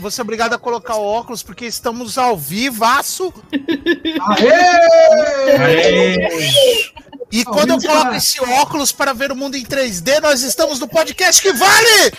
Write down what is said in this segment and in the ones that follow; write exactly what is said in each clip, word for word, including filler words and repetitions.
Vou ser obrigado a colocar o óculos porque estamos ao vivaço. Aê! Aê! E quando eu coloco esse óculos para ver o mundo em três D, nós estamos no podcast que vale!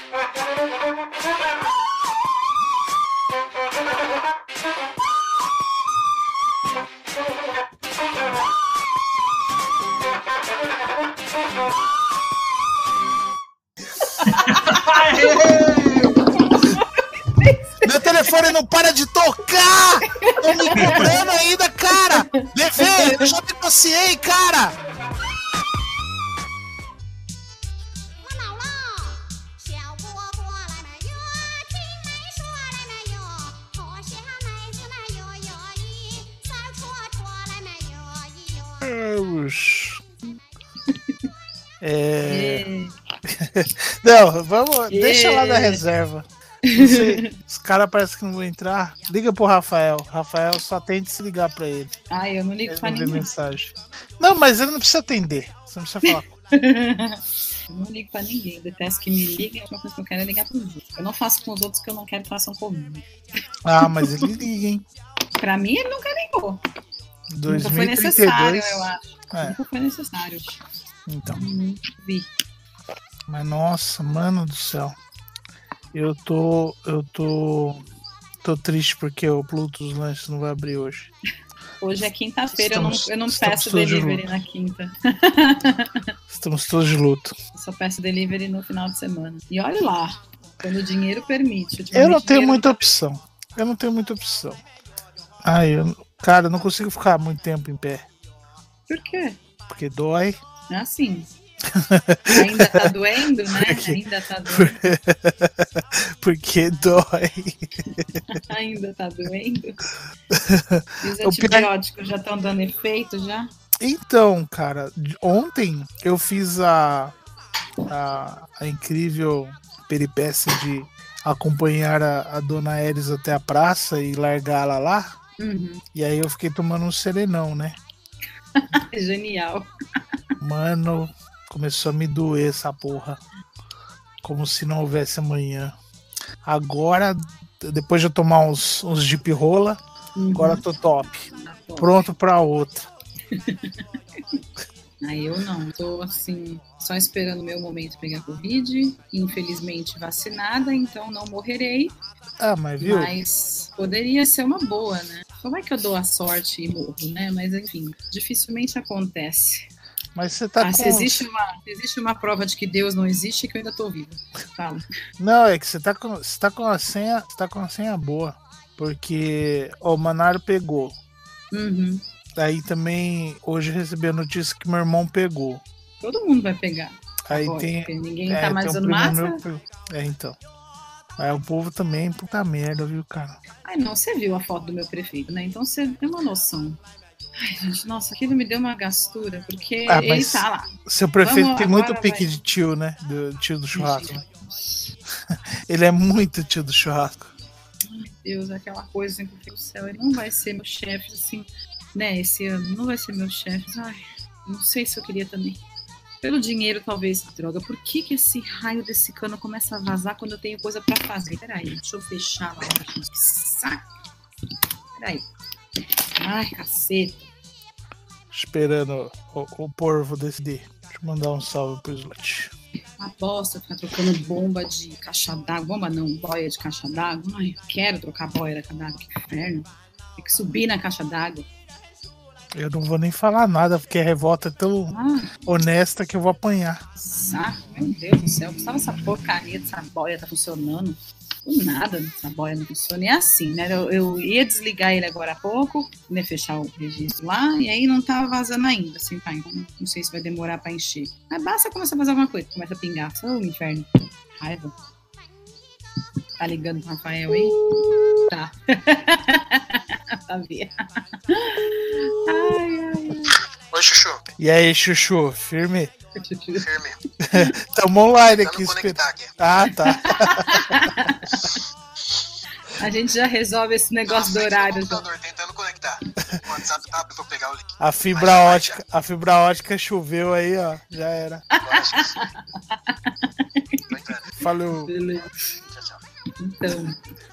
Meu telefone não para de tocar! Tô me cobrando ainda, cara! Levei, eu já negociei, cara! É... Não, vamos, deixa lá na reserva. Não sei, os caras parecem que não vão entrar. Liga pro Rafael. Rafael só tem de se ligar pra ele. Ah, eu não ligo ele pra não ninguém. Mensagem. Não, mas ele não precisa atender. Você não precisa falar. Eu não ligo pra ninguém. Eu detesto que me liguem. A última coisa que eu quero é ligar pros outros. Eu não faço com os outros que eu não quero que façam comigo. Ah, mas ele liga, hein? Pra mim, ele nunca ligou. dois Nunca mil foi e trinta e necessário, dois. eu acho. É. Nunca foi necessário. Então. Hum, vi. Mas nossa, mano do céu. Eu tô. Eu tô. Tô triste porque o Pluto dos Lanches não vai abrir hoje. Hoje é quinta-feira, eu não, eu não peço delivery na quinta. Estamos todos de luto. Eu só peço delivery no final de semana. E olha lá, quando o dinheiro permite. Eu não tenho dinheiro... muita opção. Eu não tenho muita opção. Ai, eu, cara, eu não consigo ficar muito tempo em pé. Por quê? Porque dói. É assim. Ainda tá doendo, né? Porque... Ainda tá doendo. Porque dói. Ainda tá doendo. E os antibióticos já estão dando efeito já? Então, cara, ontem eu fiz a, a, a incrível peripécia de acompanhar a, a dona Eris até a praça e largá-la lá. Uhum. E aí eu fiquei tomando um serenão, né? Genial. Mano, começou a me doer essa porra. Como se não houvesse amanhã. Agora, depois de eu tomar uns, uns Jeep Rola, uhum. Agora tô top. Tá top. Pronto pra outra. Aí eu não, tô assim, só esperando o meu momento pegar Covid. Infelizmente vacinada, então não morrerei. Ah, mas viu? Mas poderia ser uma boa, né? Como é que eu dou a sorte e morro, né? Mas enfim, dificilmente acontece. Mas você tá ah, com... se existe uma, se existe uma prova de que Deus não existe, que eu ainda tô viva. Fala. Não, é que você tá com, você tá com a senha, você tá com a senha boa. Porque ó, o Manaro pegou. Uhum. Aí também, hoje recebi a notícia que meu irmão pegou. Todo mundo vai pegar. Aí agora, tem. Ninguém é, tá mais usando máscara. Meu... É, então. Aí o povo também, puta merda, viu, cara? Ai, não, você viu a foto do meu prefeito, né? Então você tem uma noção. Ai, gente, nossa, aquilo me deu uma gastura, porque ah, ele tá lá. Seu prefeito Vamos, tem muito pique vai... de tio, né? Do tio do churrasco. Né? Ele é muito tio do churrasco. Ai, Deus, aquela coisa assim, do céu, ele não vai ser meu chefe, assim, né? Esse ano, não vai ser meu chefe. Ai, não sei se eu queria também. Pelo dinheiro, talvez. Droga, por que que esse raio desse cano começa a vazar quando eu tenho coisa pra fazer? Peraí, deixa eu fechar lá. Que saco. Peraí. Ai, caceta. Esperando o, o porvo decidir. Deixa eu mandar um salve pro Slot. Uma bosta ficar trocando bomba de caixa d'água. Bomba não, boia de caixa d'água. Ai, eu quero trocar boia da caixa d'água. Que inferno. Tem que subir na caixa d'água. Eu não vou nem falar nada, porque a revolta é tão ah, honesta que eu vou apanhar. Saco, meu Deus do céu. Sabe essa porcaria dessa boia tá funcionando? Do nada, essa boia não funciona. E é assim, né? Eu, eu ia desligar ele agora há pouco, né? Fechar o registro lá, e aí não tava vazando ainda, assim, tá? Então não sei se vai demorar pra encher. Mas basta começar a fazer alguma coisa, começa a pingar. Ô, oh, inferno. Raiva. Tá ligando pro Rafael, hein? Tá. Sabia. Ai, ai. Oi, Chuchu. E aí, Chuchu, firme? Firme. Tamo online aqui. aqui. Ah, tá. A gente já resolve esse negócio do horário. Computador, tentando conectar. O WhatsApp tá pra eu pegar o link. A fibra ótica, a fibra ótica choveu aí, ó. Já era. Tô entrando. Falou. Beleza. Tchau, tchau. Então,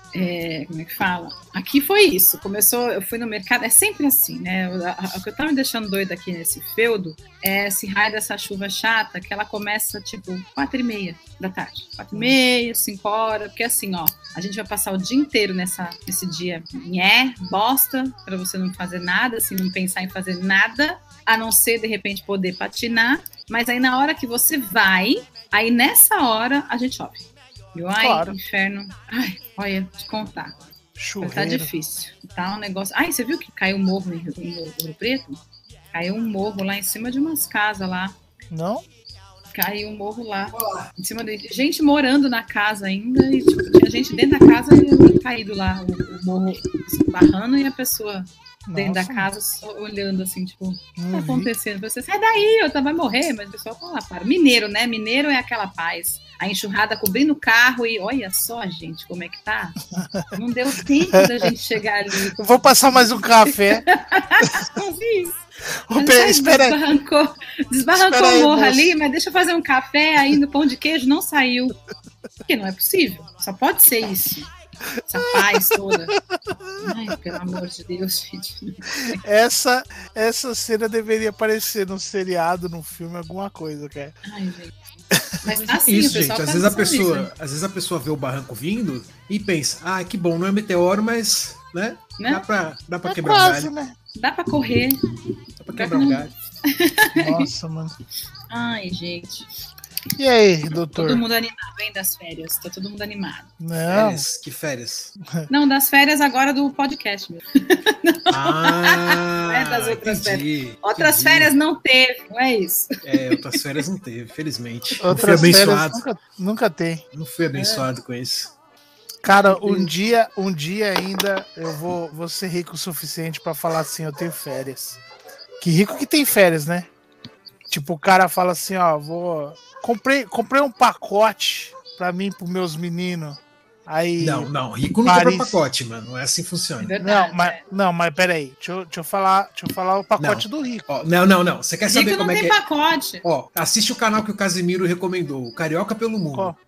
É, como é que fala? Aqui foi isso. Começou, eu fui no mercado, é sempre assim, né? O que eu tava me deixando doida aqui nesse feudo é esse raio dessa chuva chata, que ela começa tipo quatro e meia da tarde. Quatro e meia, cinco horas, porque assim, ó, a gente vai passar o dia inteiro nessa, nesse dia nhé, bosta, pra você não fazer nada, assim, não pensar em fazer nada, a não ser, de repente, poder patinar. Mas aí na hora que você vai, aí nessa hora a gente chove. Viu? Ai, Claro. Inferno. Ai, olha, te contar. Churreiro. Tá difícil. Tá um negócio. Ai, você viu que caiu um morro em Rio, em Rio Preto? Caiu um morro lá em cima de umas casas lá. Não? Caiu um morro lá. Em cima de gente morando na casa ainda. E tipo, tinha gente dentro da casa e caído lá. O, o morro barrando e a pessoa dentro Nossa, da casa só olhando assim, tipo, o que não tá vi. acontecendo? Você sai daí, outra vai morrer, mas o pessoal tá lá, para. Mineiro, né? Mineiro é aquela paz. A enxurrada cobrindo o carro e olha só, gente, como é que tá? Não deu tempo da gente chegar ali. Eu vou passar mais um café. Não fiz. Ô, Pe- espera aí. Desbarrancou, desbarrancou Espera aí, o morro moço. ali, mas deixa eu fazer um café aí no pão de queijo, não saiu. Porque não é possível. Só pode ser isso. Essa paz toda. Ai, pelo amor de Deus, gente. Essa, essa cena deveria aparecer num seriado, num filme, alguma coisa, cara. Ai, gente. Mas tá assim, Isso, o gente. pessoal Às tá vezes, a pensando pessoa, nisso, às vezes a pessoa vê o barranco vindo e pensa, ah, que bom, não é meteoro, mas, né? né? Dá pra, dá pra É quebrar um quase, galho. né? Dá pra correr. Dá pra quebrar um galho. Nossa, mano. Ai, gente. E aí, doutor? Todo mundo animado, hein, das férias. Tá todo mundo animado. Não, Férias, que férias. Não, das férias agora do podcast mesmo. Ah, Não é das outras entendi, Outras entendi. férias não teve, não é isso? É, outras férias não teve, felizmente. Não fui outras férias abençoado. nunca, nunca tem. Não fui abençoado com isso. Cara, um dia, um dia ainda eu vou, vou ser rico o suficiente pra falar assim, eu tenho férias. Que rico que tem férias, né? Tipo, o cara fala assim, ó, vou... Comprei, comprei um pacote pra mim e pros meus meninos. Aí... Não, não, rico não Paris- compra pacote, mano. Não é assim que É funciona. verdade. Não, mas, é. não, mas peraí. Deixa eu, deixa eu falar, deixa eu falar o pacote do rico. Ó, não, não, não. Você quer saber Rico não como é tem que é? pacote. Ó, assiste o canal que o Casimiro recomendou, o Carioca pelo Mundo. Qual?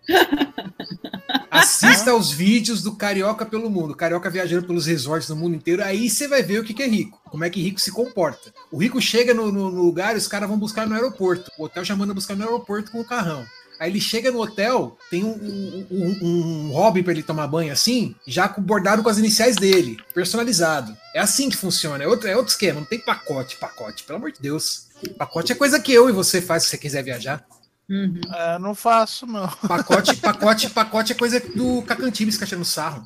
Assista aos vídeos do Carioca pelo Mundo, Carioca viajando pelos resorts no mundo inteiro, aí você vai ver o que que é rico, como é que rico se comporta. O rico chega no, no- no lugar e os caras vão buscar no aeroporto. O hotel já manda buscar no aeroporto com o carrão. Aí ele chega no hotel, tem um, um, um, um hobby para ele tomar banho assim, já com- bordado com as iniciais dele, personalizado. É assim que funciona, é outro, é outro esquema, não tem pacote, pacote, pelo amor de Deus. Pacote é coisa que eu e você faz se você quiser viajar. Uhum. É, não faço, não. Pacote, pacote, pacote é coisa do Cacantibes que no sarro.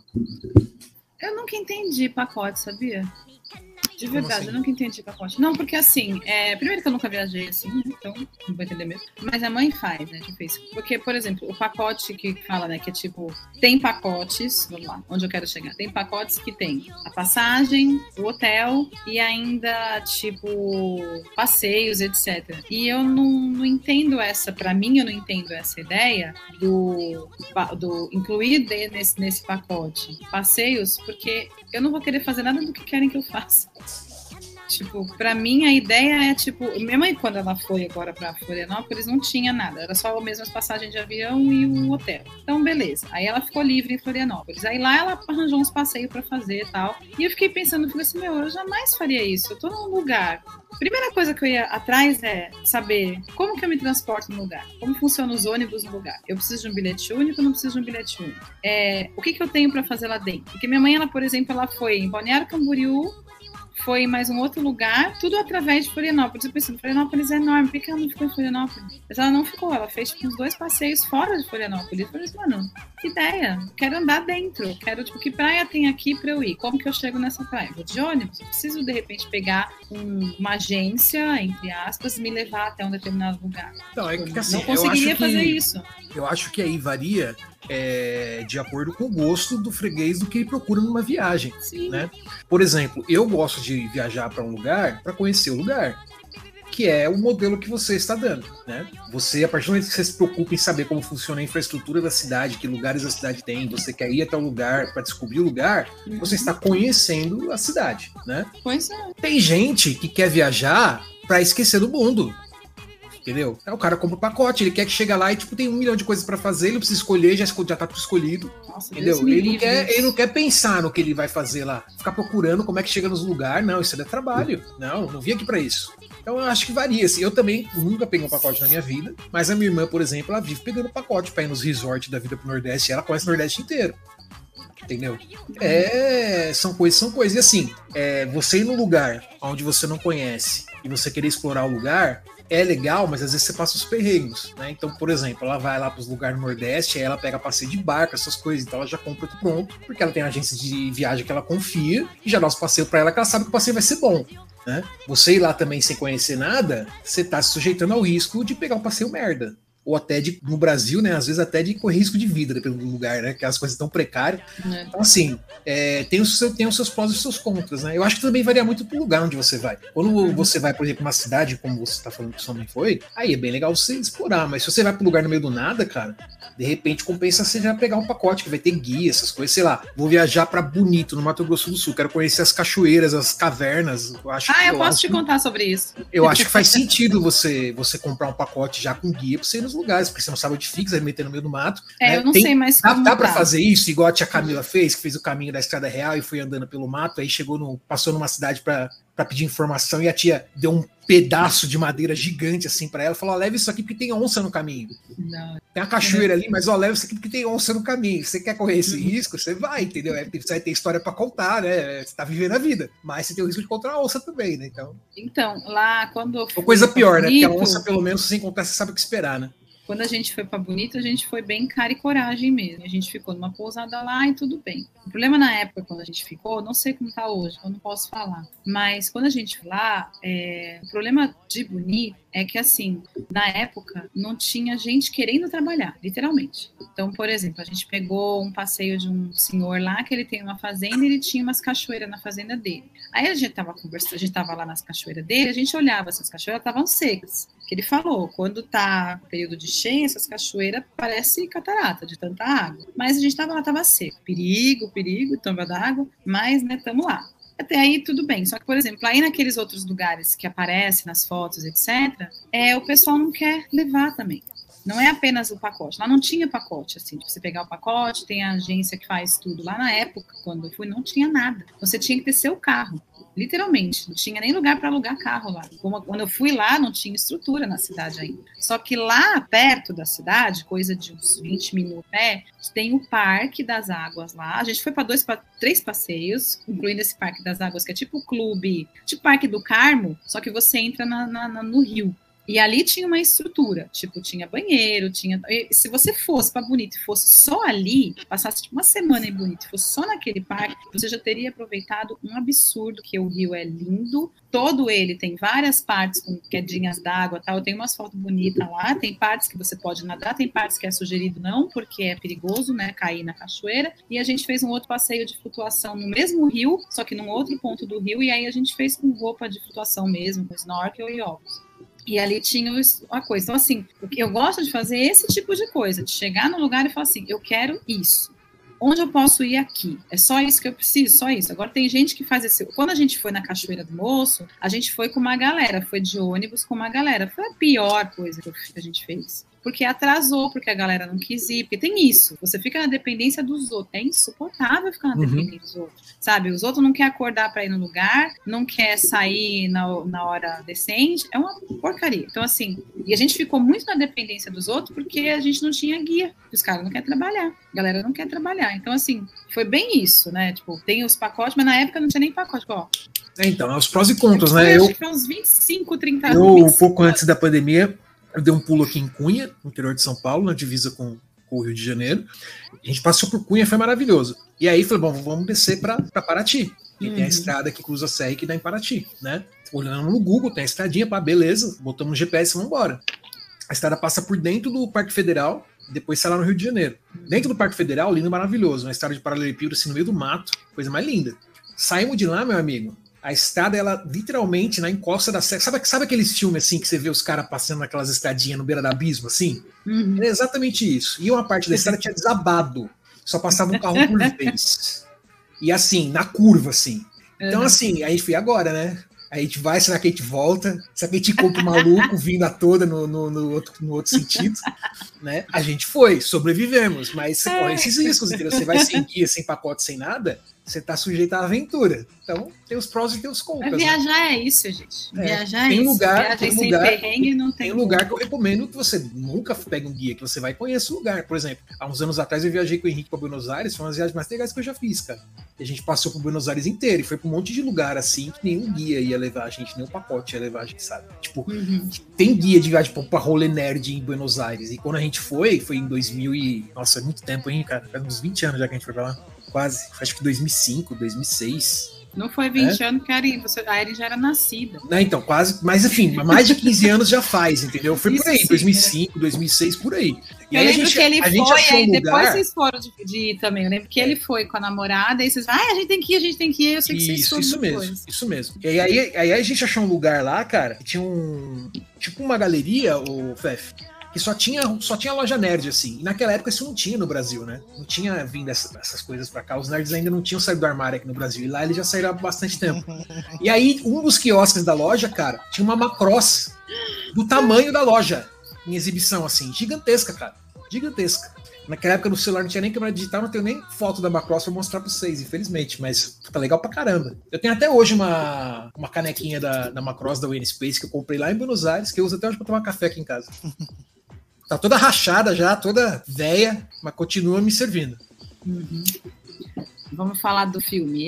Eu nunca entendi pacote, sabia? De Como verdade, assim? eu nunca entendi pacote. Não, porque assim, é, primeiro que eu nunca viajei assim, né? Então não vou entender mesmo. Mas a mãe faz, né? Que fez. Porque, por exemplo, o pacote que fala, né? Que é tipo, tem pacotes, vamos lá, onde eu quero chegar. Tem pacotes que tem a passagem, o hotel e ainda, tipo, passeios, etcétera. E eu não, não entendo essa, pra mim, eu não entendo essa ideia do, do incluir de- nesse, nesse pacote passeios, porque eu não vou querer fazer nada do que querem que eu faça. Tipo, pra mim a ideia é tipo, minha mãe quando ela foi agora pra Florianópolis não tinha nada, era só mesmo as passagens de avião e o hotel. Então beleza, aí ela ficou livre em Florianópolis, aí lá ela arranjou uns passeios pra fazer e tal, e eu fiquei pensando, falei assim, meu, eu jamais faria isso, eu tô num lugar, primeira coisa que eu ia atrás é saber como que eu me transporto no lugar, como funcionam os ônibus no lugar, eu preciso de um bilhete único ou não preciso de um bilhete único, é, o que que eu tenho pra fazer lá dentro, porque minha mãe, ela por exemplo, ela foi em Balneário Camboriú, foi em mais um outro lugar, tudo através de Florianópolis. Eu pensei, Florianópolis é enorme, por que ela não ficou em Florianópolis? Mas ela não ficou, ela fez tipo, uns dois passeios fora de Florianópolis. Eu falei assim, mano, que ideia, quero andar dentro, quero, tipo, que praia tem aqui pra eu ir? Como que eu chego nessa praia? Vou de ônibus, eu preciso de repente pegar um- uma agência, entre aspas, me levar até um determinado lugar. Não, é que assim, não eu conseguiria acho que, fazer isso. Eu acho que aí varia é, de acordo com o gosto do freguês do que ele procura numa viagem, Sim. né? Por exemplo, eu gosto de viajar para um lugar para conhecer o lugar, que é o modelo que você está dando, né? Você, a partir do momento que você se preocupa em saber como funciona a infraestrutura da cidade, que lugares a cidade tem, você quer ir até o lugar para descobrir o lugar, Uhum. você está conhecendo a cidade, né? Pois é. Tem gente que quer viajar para esquecer do mundo. Entendeu? Aí o cara compra o pacote, ele quer que chegue lá e tipo, tem um milhão de coisas pra fazer, ele não precisa escolher, já, esco- já tá tudo escolhido. Nossa, Entendeu? Deus me Ele não, livre quer, disso. ele não quer pensar no que ele vai fazer lá. Ficar procurando como é que chega nos lugares. Não, isso é trabalho. Não, não vim aqui pra isso. Então eu acho que varia. Assim. Eu também nunca peguei um pacote na minha vida, mas a minha irmã, por exemplo, ela vive pegando pacote pra ir nos resorts da vida pro Nordeste e ela conhece o Nordeste inteiro. Entendeu? É, são coisas, são coisas. E assim, é, você ir num lugar onde você não conhece e você querer explorar o lugar, é legal, mas às vezes você passa os perrengues, né? Então, por exemplo, ela vai lá para os lugares no Nordeste, aí ela pega passeio de barco, essas coisas, então ela já compra tudo pronto, porque ela tem uma agência de viagem que ela confia e já dá os passeios para ela, que ela sabe que o passeio vai ser bom, né? Você ir lá também sem conhecer nada, você tá se sujeitando ao risco de pegar um passeio merda. Ou até de, no Brasil, né? Às vezes até de correr risco de vida, dependendo do lugar, né? Que as coisas tão precárias. É. Então, assim, é, tem, os, tem os seus prós e os seus contras, né? Eu acho que também varia muito pro lugar onde você vai. Quando você vai, por exemplo, uma cidade, como você tá falando que sua mãe foi, aí é bem legal você explorar. Mas se você vai pro lugar no meio do nada, cara, de repente compensa você já pegar um pacote que vai ter guia, essas coisas, sei lá. Vou viajar pra Bonito, no Mato Grosso do Sul. Quero conhecer as cachoeiras, as cavernas. Eu acho Ah, que, eu, eu posso acho te que- contar sobre isso. Eu acho que faz sentido você, você comprar um pacote já com guia pra você ir nos lugares, porque você não sabe onde fica, você vai meter no meio do mato. É, né? eu não Tem- sei mais Dá, como dá pra tá. fazer isso, igual a tia Camila fez, que fez o caminho da Estrada Real e foi andando pelo mato, aí chegou no. Passou numa cidade pra, pra pedir informação e a tia deu um pedaço de madeira gigante assim pra ela e falou: ó, leva isso aqui porque tem onça no caminho. Não. Tem uma cachoeira ali, mas ó, leva isso aqui porque tem onça no caminho. Você quer correr esse Uhum. risco? Você vai, entendeu? É, você vai ter história pra contar, né? Você tá vivendo a vida. Mas você tem o risco de encontrar uma onça também, né? Então. Então, lá quando eu fui Ou coisa pra pior, né? Porque a Bonito, onça, pelo menos, se você encontrar, você sabe o que esperar, né? Quando a gente foi pra Bonito, a gente foi bem cara e coragem mesmo. A gente ficou numa pousada lá e tudo bem. O problema na época, quando a gente ficou, não sei como tá hoje, eu não posso falar. Mas quando a gente foi lá, é, o problema de Bonito é que, assim, na época, não tinha gente querendo trabalhar, literalmente. Então, por exemplo, a gente pegou um passeio de um senhor lá, que ele tem uma fazenda e ele tinha umas cachoeiras na fazenda dele. Aí a gente tava conversando, a gente tava lá nas cachoeiras dele, a gente olhava, essas cachoeiras estavam secas. Que ele falou, quando tá período de cheia, essas cachoeiras parecem catarata de tanta água. Mas a gente tava lá, tava seco. Perigo, perigo, tampa d'água, mas, né, tamo lá. Até aí tudo bem, só que, por exemplo, aí naqueles outros lugares que aparecem nas fotos, etcétera, é, o pessoal não quer levar também. Não é apenas o pacote. Lá não tinha pacote, assim, de você pegar o pacote, tem a agência que faz tudo. Lá na época, quando eu fui, não tinha nada. Você tinha que ter seu carro. Literalmente, não tinha nem lugar para alugar carro lá. Como, quando eu fui lá, não tinha estrutura na cidade ainda. Só que lá perto da cidade, coisa de uns vinte minutos, né, tem o Parque das Águas lá. A gente foi para dois, para três passeios, incluindo esse Parque das Águas, que é tipo o clube, tipo Parque do Carmo, só que você entra na, na, na, no rio. E ali tinha uma estrutura, tipo, tinha banheiro, tinha... E se você fosse para Bonito e fosse só ali, passasse tipo, uma semana em Bonito e fosse só naquele parque, você já teria aproveitado um absurdo, que o rio é lindo, todo ele tem várias partes com quedinhas d'água, tal. Eu tenho umas fotos bonitas lá, tem partes que você pode nadar, tem partes que é sugerido não, porque é perigoso, né, cair na cachoeira, e a gente fez um outro passeio de flutuação no mesmo rio, só que num outro ponto do rio, e aí a gente fez com roupa de flutuação mesmo, com snorkel e óculos. E ali tinha a coisa. Então, assim, o que eu gosto de fazer é esse tipo de coisa, de chegar no lugar e falar assim, eu quero isso. Onde eu posso ir aqui? É só isso que eu preciso, só isso. Agora tem gente que faz esse... Quando a gente foi na Cachoeira do Moço, a gente foi com uma galera, foi de ônibus com uma galera. Foi a pior coisa que a gente fez. Porque atrasou, porque a galera não quis ir, porque tem isso, você fica na dependência dos outros, é insuportável ficar na Uhum. dependência dos outros, sabe, os outros não querem acordar para ir no lugar, não quer sair na, na hora decente, é uma porcaria, então assim, e a gente ficou muito na dependência dos outros, porque a gente não tinha guia, os caras não querem trabalhar, a galera não quer trabalhar, então assim, foi bem isso, né, tipo, tem os pacotes, mas na época não tinha nem pacote, ó. É, então, é os prós e contras, Foi, né? acho Eu, que foi uns vinte e cinco, trinta eu um vinte e cinco pouco anos. antes da pandemia, eu dei um pulo aqui em Cunha, no interior de São Paulo, na divisa com, com o Rio de Janeiro. A gente passou por Cunha, foi maravilhoso. E aí falei, bom, vamos descer para Paraty. E Uhum. tem a estrada que cruza a serra e que dá em Paraty, né? Olhando no Google, tem a estradinha, pá, beleza, botamos no G P S e vamos embora. A estrada passa por dentro do Parque Federal, e depois sai lá no Rio de Janeiro. Dentro do Parque Federal, lindo e maravilhoso, uma estrada de paralelepípedo assim no meio do mato, coisa mais linda. Saímos de lá, meu amigo. A estrada, ela literalmente na encosta da serra. Sabe, sabe aqueles filmes assim que você vê os caras passando naquelas estradinhas no beira do abismo, assim? Uhum. Era exatamente isso. E uma parte da estrada tinha desabado. Só passava um carro por vez. E assim, na curva, assim. Então, Uhum. assim, aí fui agora, né? Aí a gente vai, será que a gente volta? Será que a gente compra o maluco vindo a toda no, no, no, outro, no outro sentido? Né? A gente foi, sobrevivemos, mas você corre esses riscos, entendeu? Você vai sem guia, sem pacote, sem nada, você tá sujeito à aventura. Então, tem os prós e tem os contras. Mas viajar né? é isso, gente. É. Viajar tem é lugar, isso. Tem sem lugar, perrengue não tem. Tem lugar que eu recomendo que você nunca pegue um guia, que você vai e conheça o lugar. Por exemplo, há uns anos atrás eu viajei com o Henrique para Buenos Aires, foi uma das viagens mais legais que eu já fiz, cara. E a gente passou por Buenos Aires inteiro e foi pra um monte de lugar assim que nenhum guia ia levar a gente, nenhum pacote ia levar a gente, sabe? Tipo, uhum. tem guia de viagem pra rolê nerd em Buenos Aires. E quando a gente foi, foi em dois mil e... Nossa, é muito tempo, hein, cara? Faz uns vinte anos já que a gente foi pra lá. Quase. Acho que dois mil e cinco, dois mil e seis. Não foi vinte é? anos que a Erin, você, a Erin já era nascida. Não, então, quase. Mas enfim, mais de quinze anos já faz, entendeu? Foi Isso por aí, sim, dois mil e cinco, é. dois mil e seis, por aí. E eu aí lembro a gente, que ele a foi, gente achou aí um depois lugar... vocês foram de, de ir também. Eu lembro que ele foi com a namorada, e vocês ah, a gente tem que ir, a gente tem que ir. Eu sei que vocês Isso, foram isso depois. mesmo, isso mesmo. E aí, aí a gente achou um lugar lá, cara, que tinha um... Tipo uma galeria, o Fef, que só tinha, só tinha loja nerd, assim. E naquela época isso não tinha no Brasil, né? Não tinha vindo essa, essas coisas pra cá. Os nerds ainda não tinham saído do armário aqui no Brasil. E lá eles já saíram há bastante tempo. E aí, um dos quiosques da loja, cara, tinha uma Macross do tamanho da loja em exibição, assim. Gigantesca, cara. Gigantesca. Naquela época no celular não tinha nem câmera digital, não tenho nem foto da Macross pra mostrar pra vocês, infelizmente, mas tá legal pra caramba. Eu tenho até hoje uma, uma canequinha da, da Macross da Wayne Space que eu comprei lá em Buenos Aires, que eu uso até hoje pra tomar café aqui em casa. Tá toda rachada já, toda velha, mas continua me servindo. Uhum. Vamos falar do filme.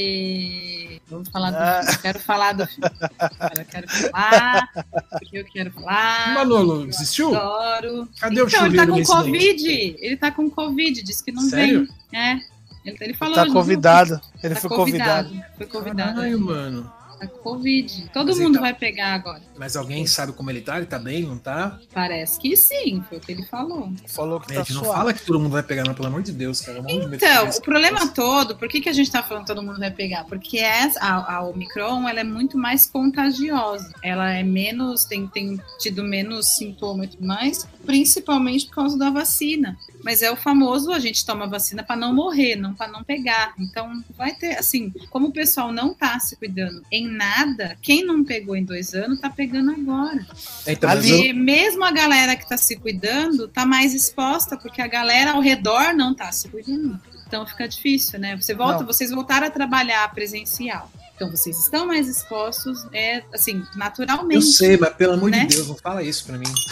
E... Vamos falar do ah. filme. Eu quero falar do filme. Eu quero falar. Porque eu quero falar. Manolo, desistiu? Adoro. Cadê então, o chuveiro? Ele tá com Covid. Ele tá com Covid. Disse que não Sério? vem. É. Ele, ele falou. Tá convidado. Ele tá foi convidado. convidado. Foi convidado. Ai, mano. Tá com Covid. Todo Mas mundo tá... vai pegar agora. Mas alguém sabe como ele tá? Ele tá bem, não tá? Parece que sim, foi o que ele falou. Falou que a tá gente não suave. fala que todo mundo vai pegar, não, pelo amor de Deus, cara. Então, o problema todo, por que, que a gente tá falando que todo mundo vai pegar? Porque essa, a, a Omicron, ela é muito mais contagiosa. Ela é menos, tem, tem tido menos sintomas e tudo mais, principalmente por causa da vacina. Mas é o famoso, a gente toma vacina para não morrer, não para não pegar. Então, vai ter, assim, como o pessoal não tá se cuidando em nada, quem não pegou em dois anos tá pegando agora. Então, Ali, eu... mesmo a galera que tá se cuidando tá mais exposta, porque a galera ao redor não tá se cuidando. Então fica difícil, né? Você volta, vocês voltaram a trabalhar presencial. Então vocês estão mais expostos, é assim, naturalmente. Eu sei, mas pelo amor né? de Deus, não fala isso pra mim.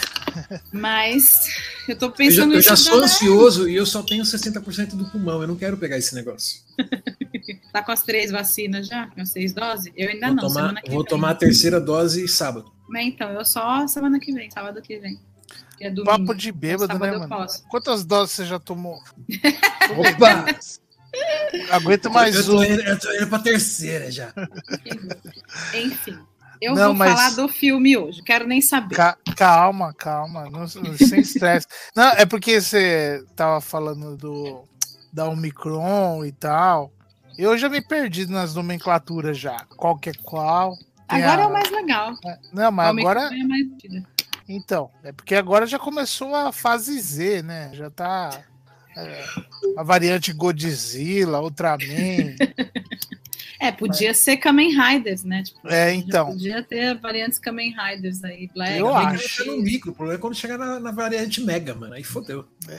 Mas eu tô pensando... Eu já, eu já sou ansioso e eu só tenho sessenta por cento do pulmão, eu não quero pegar esse negócio. Tá com as três vacinas já? Com as seis doses? Eu ainda vou não, tomar, semana que Vou vem. tomar a terceira dose sábado. Mas então, eu só semana que vem, sábado que vem. Que é domingo. Papo de bêbado, sábado né, eu mano? Posso. Quantas doses você já tomou? Opa! Aguento mais eu tô um. Indo, eu tô indo pra terceira já. Enfim. Eu não, vou mas... falar do filme hoje, quero nem saber. Ca calma, calma, não, sem estresse. Não, é porque você tava falando do da Omicron e tal. Eu já me perdi nas nomenclaturas já. Qual que é qual? Tem agora a... é o mais legal. Não, mas a agora... é mais... Então, é porque agora já começou a fase Z, né? Já tá... É, a variante Godzilla, Ultraman... É, podia ser Kamen Riders, né? Tipo, é, então. Podia ter variantes Kamen Riders aí. Black, eu Black, acho. No micro, o problema é quando chegar na, na variante Mega, mano. Aí fodeu. É.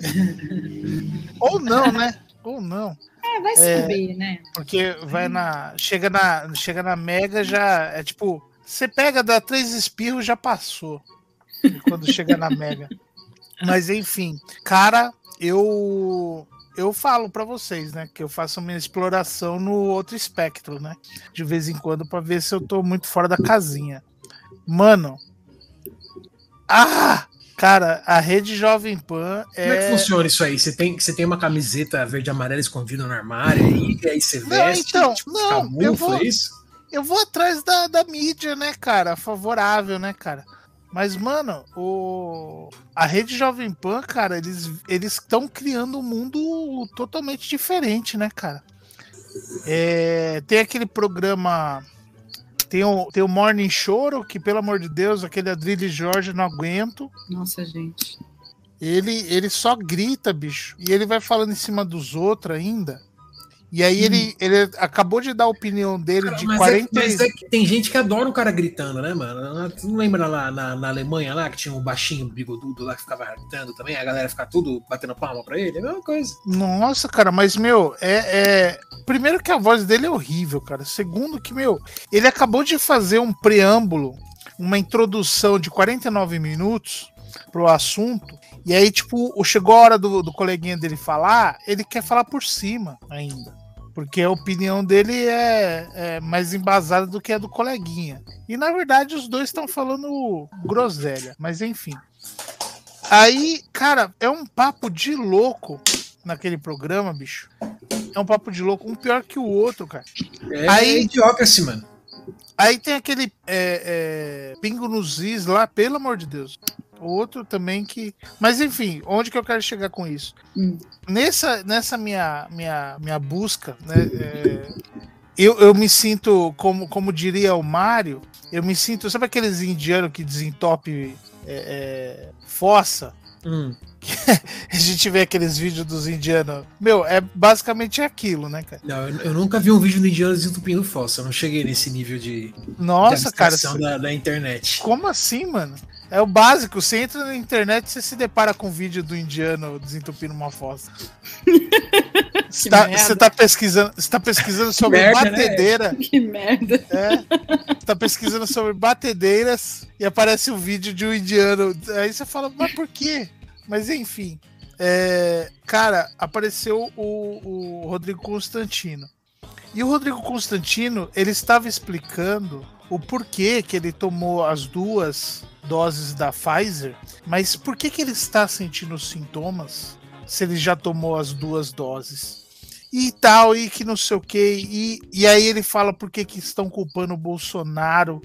Ou não, né? Ou não. É, vai saber, é, né? Porque vai na. Chega na, chega na Mega, já. É tipo. Você pega, dá três espirros, já passou. Quando chega na Mega. Mas enfim, cara, eu. Eu falo pra vocês, né, que eu faço a minha exploração no outro espectro, né, de vez em quando, pra ver se eu tô muito fora da casinha. Mano, ah, cara, a Rede Jovem Pan é... Como é que funciona isso aí? Você tem, você tem uma camiseta verde e amarela escondida no armário, e aí você veste, não, então, tipo, não, camufla, eu vou, isso? Eu vou atrás da, da mídia, né, cara, favorável, né, cara. Mas, mano, o... a Rede Jovem Pan, cara, eles eles estão criando um mundo totalmente diferente, né, cara? É... Tem aquele programa... Tem o, tem o Morning Choro, que, pelo amor de Deus, aquele Adrilho Jorge, não aguento. Nossa, gente. Ele, ele só grita, bicho. E ele vai falando em cima dos outros ainda. E aí Hum. ele, ele acabou de dar a opinião dele Cara, de mas, quarenta é, mas é que tem gente que adora o cara gritando, né, mano? Tu não lembra lá na, na Alemanha lá que tinha um baixinho bigodudo lá que ficava gritando também? A galera ficava tudo batendo palma pra ele? É a mesma coisa. Nossa, cara, mas, meu, é, é... Primeiro que a voz dele é horrível, cara. Segundo que, meu, ele acabou de fazer um preâmbulo, uma introdução de quarenta e nove minutos pro assunto. E aí, tipo, chegou a hora do, do coleguinha dele falar, ele quer falar por cima ainda. Porque a opinião dele é, é mais embasada do que a do coleguinha. E, na verdade, os dois estão falando groselha. Mas, enfim. Aí, cara, é um papo de louco naquele programa, bicho. É um papo de louco, um pior que o outro, cara. É Aí- idiocracy, mano. Aí tem aquele é, é, Pingo nos Is lá, pelo amor de Deus. Outro também que... Mas, enfim, onde que eu quero chegar com isso? Hum. Nessa, nessa minha, minha, minha busca, né, é, eu, eu me sinto, como, como diria o Mário, eu me sinto... Sabe aqueles indianos que desentope é, é, fossa? Hum. A gente vê aqueles vídeos dos indianos. Meu, é basicamente aquilo, né, cara? Não, eu, eu nunca vi um vídeo do indiano desentupindo fossa. Eu não cheguei nesse nível de, Nossa, de cara. abstração da, da internet. Como assim, mano? É o básico. Você entra na internet e você se depara com um vídeo do indiano desentupindo uma fossa. Você tá, merda. você tá pesquisando, você tá pesquisando sobre merda, né? batedeira. Que merda. É, você tá pesquisando sobre batedeiras e aparece um vídeo de um indiano. Aí você fala, mas por quê? Mas enfim. É, cara, apareceu o, o Rodrigo Constantino. E o Rodrigo Constantino, ele estava explicando o porquê que ele tomou as duas doses da Pfizer, mas por que que ele está sentindo os sintomas se ele já tomou as duas doses? E tal, e que não sei o que. E, e aí ele fala por que que estão culpando o Bolsonaro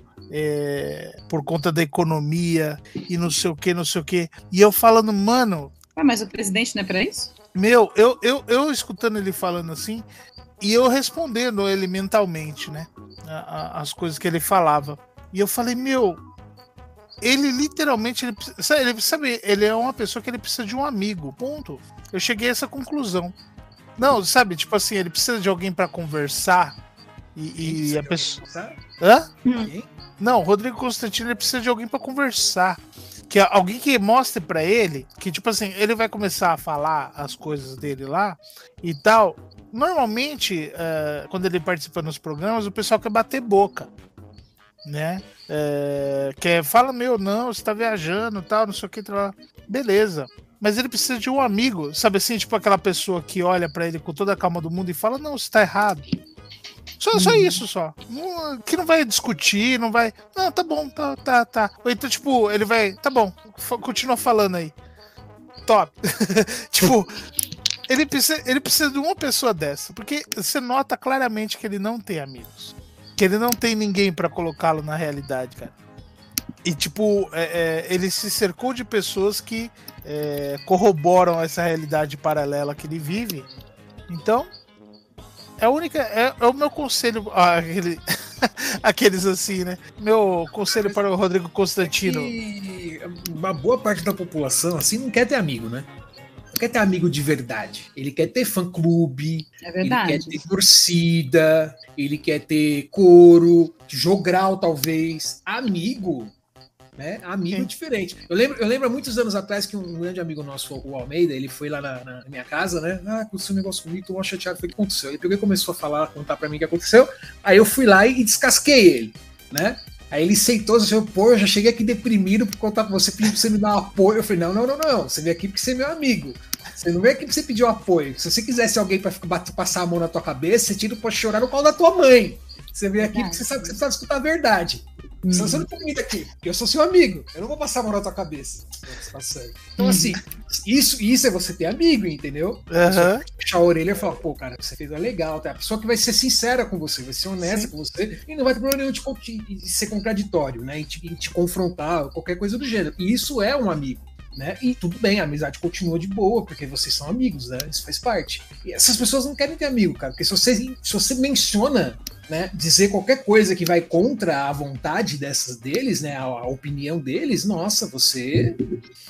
é, por conta da economia e não sei o que, não sei o que. E eu falando, mano... Ah, mas o presidente não é pra isso? Meu, eu, eu, eu escutando ele falando assim, e eu respondendo ele mentalmente, né? a- a- As coisas que ele falava. E eu falei, meu, ele literalmente, ele, precisa- ele, sabe, ele é uma pessoa que ele precisa de um amigo, ponto. Eu cheguei a essa conclusão. Não, sabe, tipo assim, ele precisa de alguém pra conversar e, e a pessoa... Sabe? Hã? Quem? Não, o Rodrigo Constantino ele precisa de alguém pra conversar. Que é alguém que mostre pra ele que, tipo assim, ele vai começar a falar as coisas dele lá e tal. Normalmente, eh, quando ele participa nos programas, o pessoal quer bater boca, né? É, quer, fala, meu, não, você tá viajando tal, não sei o que, tal. Beleza. Mas ele precisa de um amigo, sabe assim, tipo aquela pessoa que olha pra ele com toda a calma do mundo e fala, não, você tá errado. Só, só isso, só. Não- que não vai discutir, não vai. Não, tá bom, tá, tá, tá. Ou então, tipo, ele vai. Tá bom, fa- continua falando aí. Top. Tipo, ele precisa, ele precisa de uma pessoa dessa. Porque você nota claramente que ele não tem amigos. Que ele não tem ninguém pra colocá-lo na realidade, cara. E, tipo, é, é, ele se cercou de pessoas que é, corroboram essa realidade paralela que ele vive. Então. É a única. É, é o meu conselho. Ah, aquele, aqueles assim, né? Meu conselho para o Rodrigo Constantino. E uma boa parte da população, assim, não quer ter amigo, né? Não quer ter amigo de verdade. Ele quer ter fã-clube, É ele verdade. quer ter torcida, ele quer ter coro, jogral, talvez. Amigo, né? Amigo Sim. diferente. Eu lembro, eu lembro há muitos anos atrás que um grande amigo nosso, o Almeida, ele foi lá na, na minha casa, né? Ah, aconteceu um negócio comigo, tô mal chateado, foi o que aconteceu. Ele pegou e começou a falar, contar pra mim o que aconteceu. Aí eu fui lá e descasquei ele, né? Aí ele aceitou, você falou, pô, eu já cheguei aqui deprimido por contar com você, pedindo pra você me dar um apoio. Eu falei, não, não, não, não. Você veio aqui porque você é meu amigo. Você não veio aqui pra você pedir um apoio. Se você quisesse alguém pra ficar- bater- passar a mão na tua cabeça, você tira pode chorar no colo da tua mãe. Você veio aqui porque você sabe que você precisa escutar a verdade. Senão você não tá vindo aqui, porque eu sou seu amigo. Eu não vou passar a mão na tua cabeça. Tá certo. Então, assim, isso, isso é você ter amigo, entendeu? Aham. Puxar a orelha e falar, pô, cara, você fez é legal, tá? A pessoa que vai ser sincera com você, vai ser honesta Sim. com você, e não vai ter problema nenhum de, con- de- de ser contraditório, né? E te, e te confrontar, ou qualquer coisa do gênero. E isso é um amigo, né? E tudo bem, a amizade continua de boa, porque vocês são amigos, né? Isso faz parte. E essas pessoas não querem ter amigo, cara, porque se você, se você menciona, né, dizer qualquer coisa que vai contra a vontade dessas deles, né, a, a opinião deles, nossa, você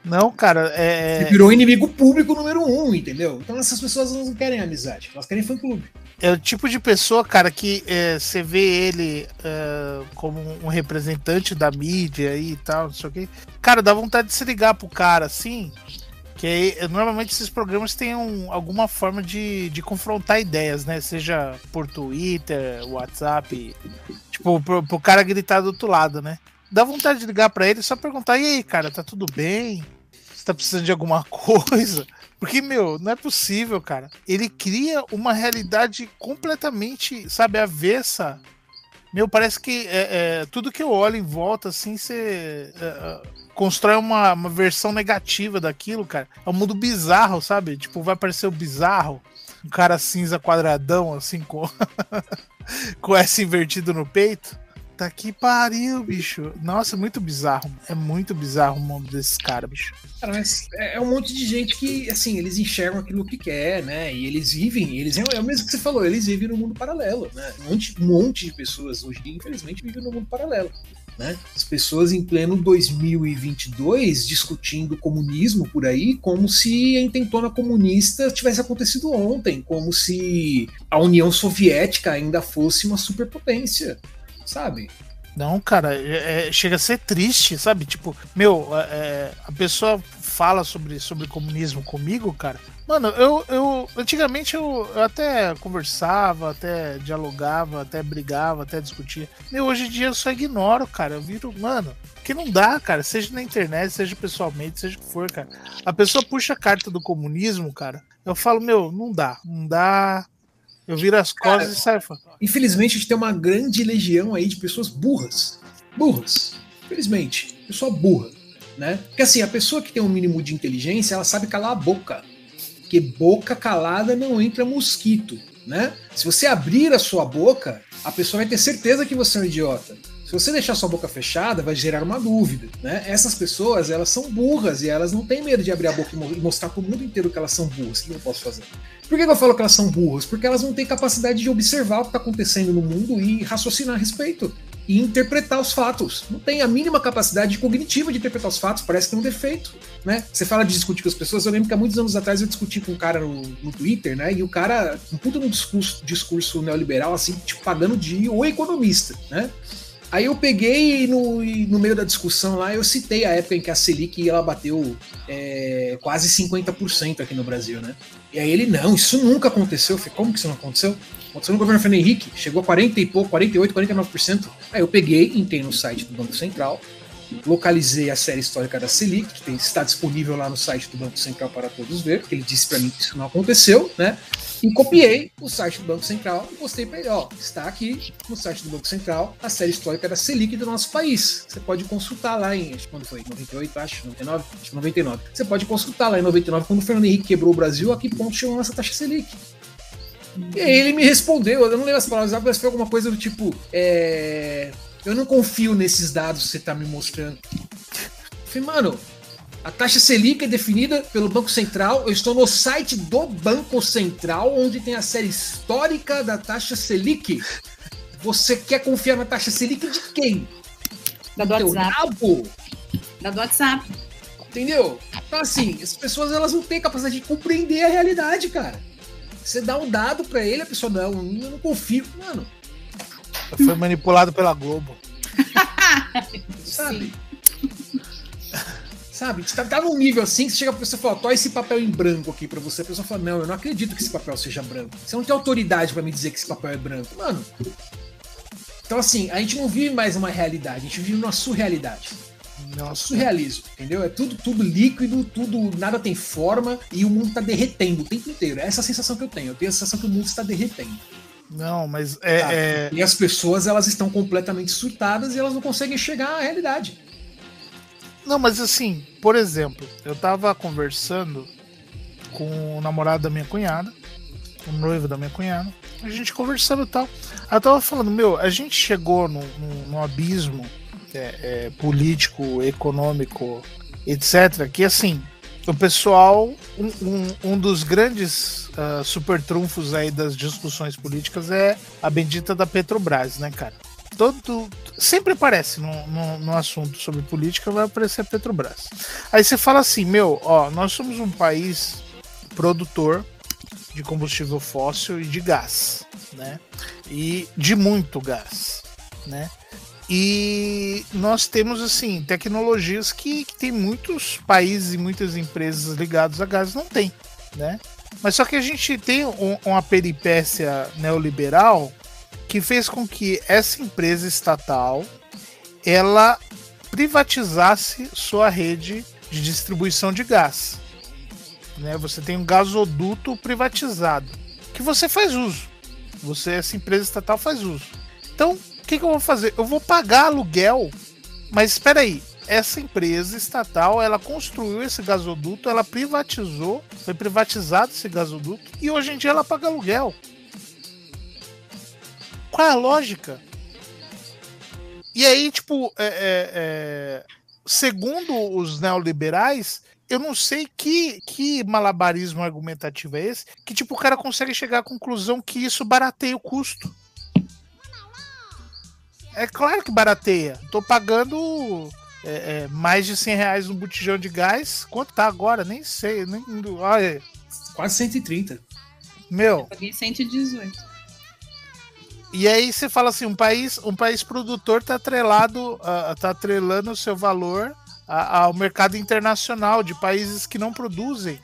Não, cara, é. Você virou inimigo público número um, entendeu? Então essas pessoas não querem amizade, elas querem fã-clube. É o tipo de pessoa, cara, que é, você vê ele é, como um representante da mídia e tal, não sei o quê. Cara, dá vontade de se ligar pro cara, assim. Que aí, normalmente esses programas têm um, alguma forma de, de confrontar ideias, né? Seja por Twitter, WhatsApp. Tipo, pro, pro cara gritar do outro lado, né? Dá vontade de ligar pra ele e só perguntar: e aí, cara, tá tudo bem? Você tá precisando de alguma coisa? Porque, meu, não é possível, cara. Ele cria uma realidade completamente, sabe, avessa. Meu, parece que é, é, tudo que eu olho em volta, assim, você é, constrói uma, uma versão negativa daquilo, cara. É um mundo bizarro, sabe? Tipo, vai aparecer o bizarro. Um cara cinza quadradão, assim, com, com S invertido no peito. Tá que pariu, bicho. Nossa, é muito bizarro. É muito bizarro o mundo desses caras, bicho. Cara, mas é um monte de gente que, assim, eles enxergam aquilo que quer, né? E eles vivem, eles é o mesmo que você falou, eles vivem no mundo paralelo, né? Um monte, um monte de pessoas hoje, infelizmente, vivem no mundo paralelo, né? As pessoas em pleno dois mil e vinte e dois discutindo comunismo por aí, como se a intentona comunista tivesse acontecido ontem, como se a União Soviética ainda fosse uma superpotência. Sabe? Não, cara, é, é, chega a ser triste, sabe? Tipo, meu, é, a pessoa fala sobre, sobre comunismo comigo, cara. Mano, eu, eu antigamente eu, eu até conversava, até dialogava, até brigava, até discutia. Meu, hoje em dia eu só ignoro, cara. Eu viro, mano, que não dá, cara. Seja na internet, seja pessoalmente, seja o que for, cara. A pessoa puxa a carta do comunismo, cara. Eu falo, meu, não dá, não dá. Eu viro as costas e saio fora. Infelizmente, a gente tem uma grande legião aí de pessoas burras. Burras. Infelizmente. Pessoa burra. Né? Porque assim, a pessoa que tem um mínimo de inteligência, ela sabe calar a boca. Porque boca calada não entra mosquito. Né? Se você abrir a sua boca, a pessoa vai ter certeza que você é um idiota. Se você deixar sua boca fechada, vai gerar uma dúvida. Né? Essas pessoas, elas são burras e elas não têm medo de abrir a boca e mostrar para o mundo inteiro que elas são burras. O que eu posso fazer? Por que eu falo que elas são burras? Porque elas não têm capacidade de observar o que está acontecendo no mundo e raciocinar a respeito. E interpretar os fatos. Não tem a mínima capacidade cognitiva de interpretar os fatos, parece que é um defeito. Né? Você fala de discutir com as pessoas, eu lembro que há muitos anos atrás eu discuti com um cara no, no Twitter, né? E o cara, um puta num discurso, discurso neoliberal, assim, tipo, pagando de o economista, né? Aí eu peguei no, no meio da discussão lá, eu citei a época em que a Selic ela bateu é, quase cinquenta por cento aqui no Brasil, né? E aí ele, não, isso nunca aconteceu. Eu falei, como que isso não aconteceu? Aconteceu no governo Fernando Henrique, chegou a quarenta e pouco, quarenta e oito, quarenta e nove por cento. Aí eu peguei, entrei no site do Banco Central, localizei a série histórica da Selic, que tem, está disponível lá no site do Banco Central para todos ver, porque ele disse para mim que isso não aconteceu, né? E copiei o site do Banco Central e postei para ele, ó, está aqui no site do Banco Central a série histórica da Selic do nosso país. Você pode consultar lá em, acho que quando foi, noventa e oito, acho, noventa e nove, acho que noventa e nove. Você pode consultar lá em noventa e nove, quando o Fernando Henrique quebrou o Brasil, a que ponto chegou essa taxa Selic. E aí ele me respondeu, eu não lembro as palavras, mas foi alguma coisa do tipo, é... eu não confio nesses dados que você tá me mostrando. Eu falei, mano, a taxa Selic é definida pelo Banco Central. Eu estou no site do Banco Central, onde tem a série histórica da taxa Selic. Você quer confiar na taxa Selic de quem? Da do WhatsApp. Rabo? Da do WhatsApp. Entendeu? Então, assim, as pessoas elas não têm capacidade de compreender a realidade, cara. Você dá um dado pra ele, a pessoa, não, eu não confio. Mano. Foi manipulado pela Globo. Sabe? Sabe? Tá, tá num nível assim que você chega pra pessoa e fala, toma esse papel em branco aqui pra você. A pessoa fala, não, eu não acredito que esse papel seja branco. Você não tem autoridade pra me dizer que esse papel é branco. Mano. Então, assim, a gente não vive mais uma realidade, a gente vive uma surrealidade. Nossa. Surrealismo, entendeu? É tudo, tudo líquido, tudo, nada tem forma e o mundo tá derretendo o tempo inteiro. É essa a sensação que eu tenho. Eu tenho a sensação que o mundo está derretendo. Não, mas é, tá? é... E as pessoas, elas estão completamente surtadas e elas não conseguem chegar à realidade. Não, mas assim, por exemplo, eu tava conversando com o namorado da minha cunhada, o noivo da minha cunhada, a gente conversando e tal. Ela tava falando, meu, a gente chegou num, num, num abismo é, é, político, econômico, etcétera, que assim, o pessoal, um, um, um dos grandes uh, super trunfos aí das discussões políticas é a bendita da Petrobras, né, cara? todo, sempre aparece no, no, no assunto sobre política, vai aparecer a Petrobras. Aí você fala assim, meu, ó, nós somos um país produtor de combustível fóssil e de gás, né? E de muito gás, né? E nós temos, assim, tecnologias que, que tem muitos países e muitas empresas ligadas a gás não tem, né? Mas só que a gente tem um, uma peripécia neoliberal que fez com que essa empresa estatal ela privatizasse sua rede de distribuição de gás, né? Você tem um gasoduto privatizado que você faz uso, você, essa empresa estatal faz uso. Então, o que, que eu vou fazer? Eu vou pagar aluguel, mas espera aí, essa empresa estatal, ela construiu esse gasoduto, ela privatizou, foi privatizado esse gasoduto, e hoje em dia ela paga aluguel. Qual é a lógica? E aí, tipo, é, é, é, segundo os neoliberais, eu não sei que, que malabarismo argumentativo é esse, que tipo, o cara consegue chegar à conclusão que isso barateia o custo. É claro que barateia. Tô pagando é, é, mais de cem reais no botijão de gás. Quanto tá agora? Nem sei. Nem, olha. Quase cento e trinta. Meu. Eu paguei cento e dezoito. E aí você fala assim, um país, um país produtor tá atrelado, uh, tá atrelando o seu valor a, ao mercado internacional de países que não produzem.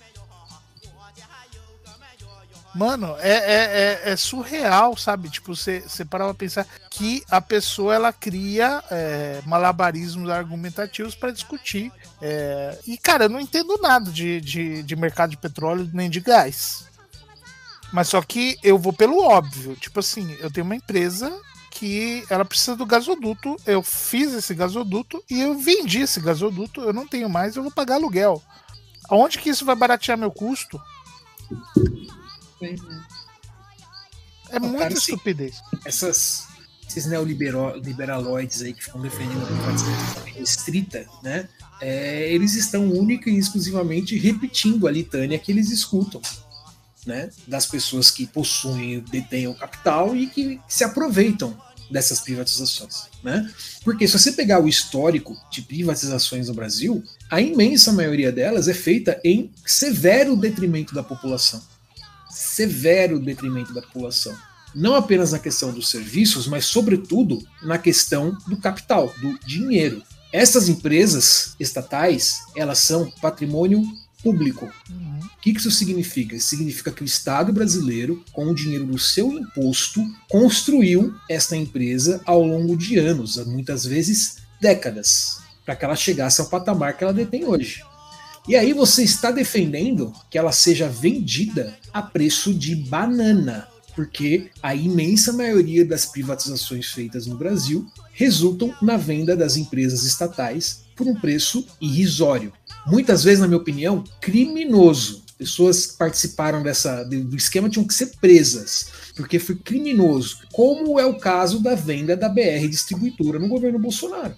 Mano, é, é, é, é surreal, sabe? Tipo, você parar pra pensar que a pessoa, ela cria é, malabarismos argumentativos para discutir. É, e, cara, eu não entendo nada de, de, de mercado de petróleo nem de gás. Mas só que eu vou pelo óbvio. Tipo assim, eu tenho uma empresa que ela precisa do gasoduto. Eu fiz esse gasoduto e eu vendi esse gasoduto. Eu não tenho mais, eu vou pagar aluguel. Aonde que isso vai baratear meu custo? Pois é. É Não, muita cara, assim, estupidez. Essas, esses neoliberaloides aí que ficam defendendo a privatização restrita, né? É, eles estão única e exclusivamente repetindo a litânia que eles escutam, né? Das pessoas que possuem, detêm o capital e que se aproveitam dessas privatizações, né? Porque se você pegar o histórico de privatizações no Brasil, a imensa maioria delas é feita em severo detrimento da população. Severo detrimento da população. Não apenas na questão dos serviços, mas sobretudo na questão do capital, do dinheiro. Essas empresas estatais, elas são patrimônio público. Uhum. O que isso significa? Isso significa que o Estado brasileiro, com o dinheiro do seu imposto, construiu esta empresa ao longo de anos, muitas vezes décadas, para que ela chegasse ao patamar que ela detém hoje. E aí você está defendendo que ela seja vendida a preço de banana, porque a imensa maioria das privatizações feitas no Brasil resultam na venda das empresas estatais por um preço irrisório. Muitas vezes, na minha opinião, criminoso. Pessoas que participaram dessa, do esquema tinham que ser presas, porque foi criminoso. Como é o caso da venda da B R Distribuidora no governo Bolsonaro.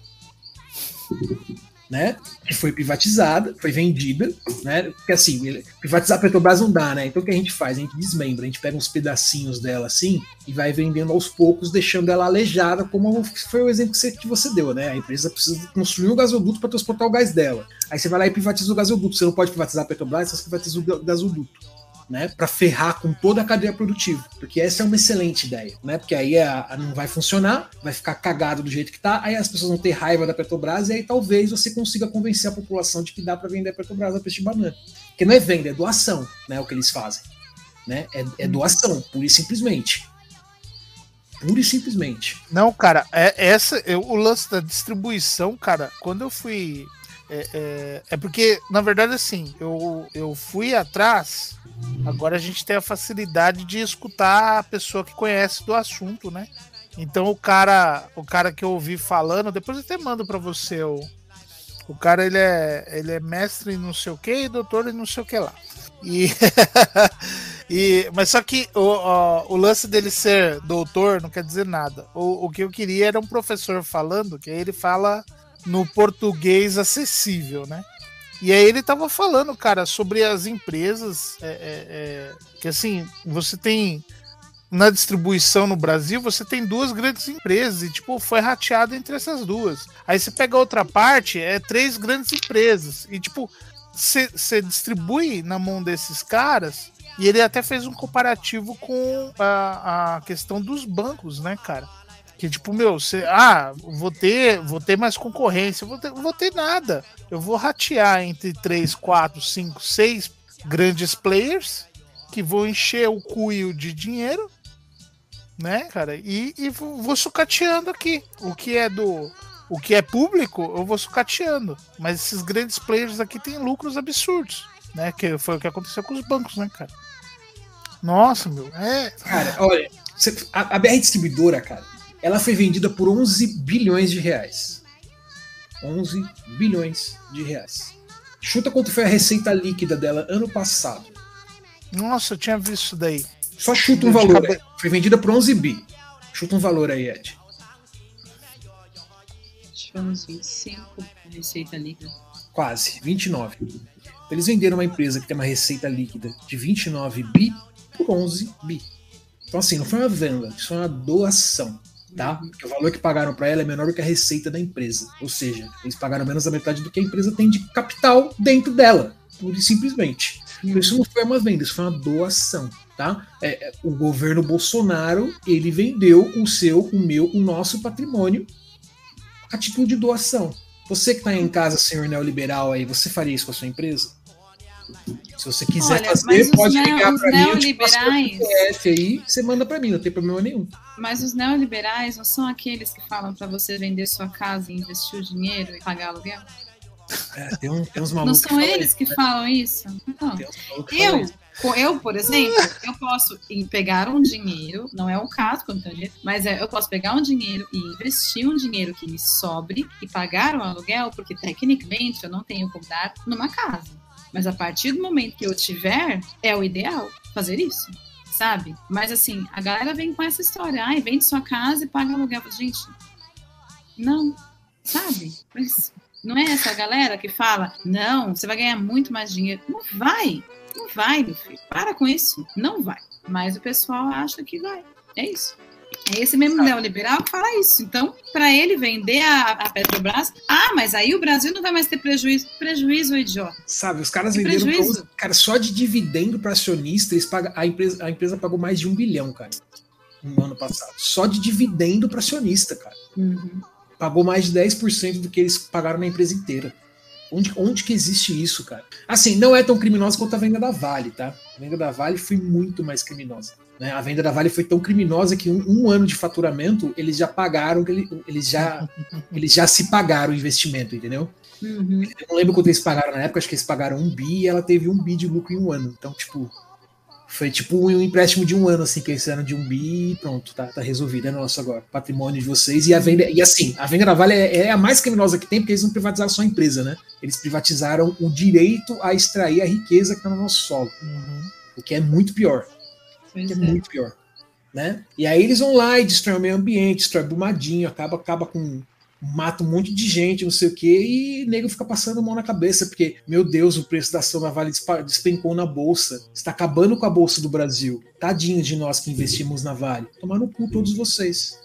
Né? Que foi privatizada, foi vendida, né? Porque assim, privatizar a Petrobras não dá, né? Então o que a gente faz? A gente desmembra, a gente pega uns pedacinhos dela assim e vai vendendo aos poucos, deixando ela aleijada, como foi o exemplo que você, que você deu, né? A empresa precisa construir um gasoduto para transportar o gás dela. Aí você vai lá e privatiza o gasoduto. Você não pode privatizar a Petrobras, você privatiza o gasoduto. Né, para ferrar com toda a cadeia produtiva, porque essa é uma excelente ideia, né, porque aí a, a não vai funcionar, vai ficar cagado do jeito que tá, aí as pessoas vão ter raiva da Petrobras e aí talvez você consiga convencer a população de que dá para vender a Petrobras a preço de banana, porque não é venda, é doação, né, o que eles fazem, né, é, é doação, pura e simplesmente, pura e simplesmente. Não, cara, é essa, é, o lance da distribuição, cara, quando eu fui É, é, é porque, na verdade, assim, eu, eu fui atrás. Agora a gente tem a facilidade de escutar a pessoa que conhece do assunto, né? Então o cara, o cara que eu ouvi falando, depois eu até mando pra você. O, o cara, ele é, ele é mestre em não sei o que e doutor em não sei o que lá. E, e, mas só que o, o, o lance dele ser doutor não quer dizer nada. O, o que eu queria era um professor falando, que aí ele fala no português acessível, né? E aí ele tava falando, cara, sobre as empresas é, é, é, que assim, você tem na distribuição no Brasil, você tem duas grandes empresas e, tipo, foi rateado entre essas duas. Aí você pega a outra parte, é três grandes empresas. E, tipo, você distribui na mão desses caras. E ele até fez um comparativo com a, a questão dos bancos, né, cara? Que, tipo, meu, você, ah, vou ter, vou ter mais concorrência, vou ter, vou ter nada. Eu vou ratear entre três, quatro, cinco, seis grandes players que vão encher o cuio de dinheiro, né, cara? E, e vou, vou sucateando aqui. O que é do, o que é público, eu vou sucateando. Mas esses grandes players aqui têm lucros absurdos, né? Que foi o que aconteceu com os bancos, né, cara? Nossa, meu, é. Cara, olha, a, a B R Distribuidora, cara, ela foi vendida por onze bilhões de reais. onze bilhões de reais. Chuta quanto foi a receita líquida dela ano passado. Nossa, eu tinha visto isso daí. Só chuta um valor. Cabe... Foi vendida por onze bi. Chuta um valor aí, Ed. Acho que foi uns vinte e cinco receita líquida. Quase, vinte e nove. Então, eles venderam uma empresa que tem uma receita líquida de vinte e nove bi por onze bi. Então, assim, não foi uma venda, isso foi uma doação. Tá? Porque o valor que pagaram para ela é menor do que a receita da empresa. Ou seja, eles pagaram menos da metade do que a empresa tem de capital dentro dela. Pura e simplesmente. Então, isso não foi uma venda, isso foi uma doação. Tá? É, é, o governo Bolsonaro, ele vendeu o seu, o meu, o nosso patrimônio a título de doação. Você que está em casa, senhor neoliberal, aí, você faria isso com a sua empresa? Se você quiser Olha, fazer, pode ligar para mim, eu te passo o neoliberais... P F aí, você manda para mim, não tem problema nenhum. Mas os neoliberais não são aqueles que falam para você vender sua casa e investir o dinheiro e pagar aluguel? É, tem, um, tem uns malucos não são que eles isso, que né? falam isso? Então, que eu, isso. eu, por exemplo, eu posso pegar um dinheiro, não é o caso, quando eu dinheiro, mas é, eu posso pegar um dinheiro e investir um dinheiro que me sobre e pagar o aluguel, porque tecnicamente eu não tenho como dar numa casa. Mas a partir do momento que eu tiver, é o ideal fazer isso, sabe? Mas assim, a galera vem com essa história, ai, vende sua casa e paga aluguel. Gente, não, sabe? Mas não é essa galera que fala, não, você vai ganhar muito mais dinheiro. Não vai, não vai, meu filho. Para com isso, não vai. Mas o pessoal acha que vai, é isso. É esse mesmo neoliberal que fala isso. Então, para ele vender a, a Petrobras, ah, mas aí o Brasil não vai mais ter prejuízo. Prejuízo, idiota. Sabe, os caras Que venderam prejuízo? Pra, cara, só de dividendo para acionista, eles pagam, a, empresa, a empresa pagou mais de um bilhão, cara, no ano passado. Só de dividendo para acionista, cara. Uhum. Pagou mais de dez por cento do que eles pagaram na empresa inteira. Onde, onde que existe isso, cara? Assim, não é tão criminosa quanto a venda da Vale, tá? A venda da Vale foi muito mais criminosa. Né? A venda da Vale foi tão criminosa que um, um ano de faturamento eles já pagaram, eles já, eles já se pagaram o investimento, entendeu? Uhum. Eu não lembro quanto eles pagaram na época, acho que eles pagaram um bi e ela teve um bi de lucro em um ano. Então, tipo, foi tipo um empréstimo de um ano, assim, que eles fizeram de um bi e pronto, tá, tá resolvido, é nosso agora, patrimônio de vocês. E a venda, e assim, a venda da Vale é, é a mais criminosa que tem, porque eles não privatizaram só a empresa, né? Eles privatizaram o direito a extrair a riqueza que tá no nosso solo. Uhum. O que é muito pior. Pois que é, é muito pior. Né? E aí eles vão lá e destroem o meio ambiente, destrói Brumadinho, acaba, acaba com. Mata um monte de gente, não sei o quê, e o nego fica passando a mão na cabeça, porque, meu Deus, o preço da ação da Vale despencou na bolsa. Está acabando com a bolsa do Brasil. Tadinho de nós que investimos na Vale. Tomar no cu todos vocês.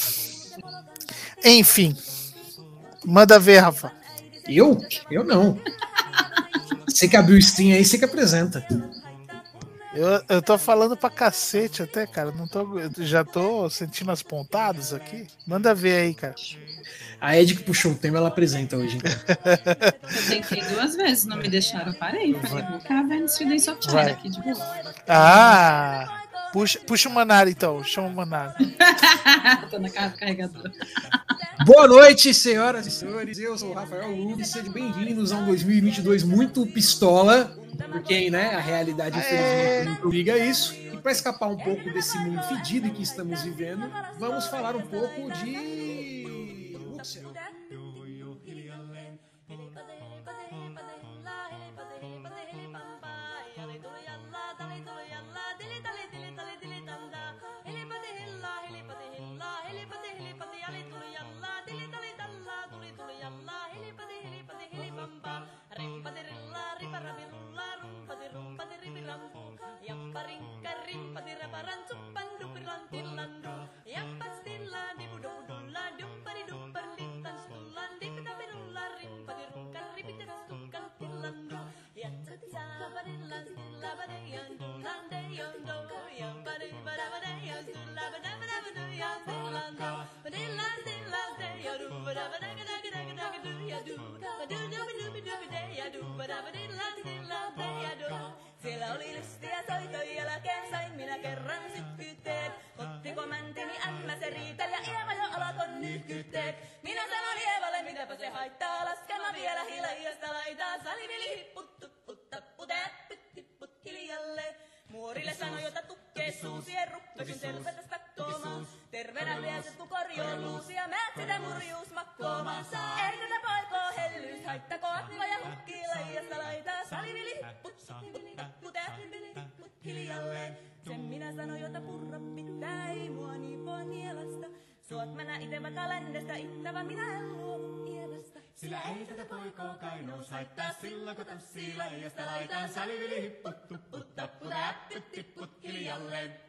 Enfim. Manda ver, Rafa. Eu? Eu não. Você que abriu o stream aí, você que apresenta. Eu, eu tô falando pra cacete até, cara. Não tô, já tô sentindo as pontadas aqui. Manda ver aí, cara. A Ed que puxou o tema, ela apresenta hoje. Então. Eu tentei duas vezes, não me deixaram, parei. Falei, vou ficar vendo esse Day Software aqui de boa. Ah! Puxa, puxa o Manara então, chama o Manara. Tô na casa carregadora. Boa noite, senhoras e senhores. Eu sou o Rafael Lube. Sejam bem-vindos a um dois mil e vinte e dois muito pistola. Porque, né, a realidade, infelizmente, não liga isso. E para escapar um pouco desse mundo fedido em que estamos vivendo, vamos falar um pouco de Lúcia. Yang paring karim pati rabaran supan dupir on nyhkytteet. Minä sanon Ievalle, mitäpä se haittaa, laskelma vielä hiljaista laitaa. Salivili hipput, tupput, tapput, äppyt, tipput hiljalle. Muorille sanoi, jota tukkee suusien ruppesin tervetä stakkoomaan. Terveenä vieset kun korjoon luusia, määt sitä murjuus makkoomaan. Ei tätä poikoo hellyys, haittako atniva ja hukkii laijasta laitaa. Salivili hipput, salivili hipput, äppyt, tipput hiljalle. Sen minä sanoin, jota purra pitää, ei mua niin voi nielasta. Suot mä nää ite vaikka lännestä ittävä, minä en luovu Ievasta. Sillä ei tätä poikoo kainous haittaa, silloin kun tanssii laijasta laitaan. Salivili hipput, tupput, tapput, äppyt, tipput hiljalleen.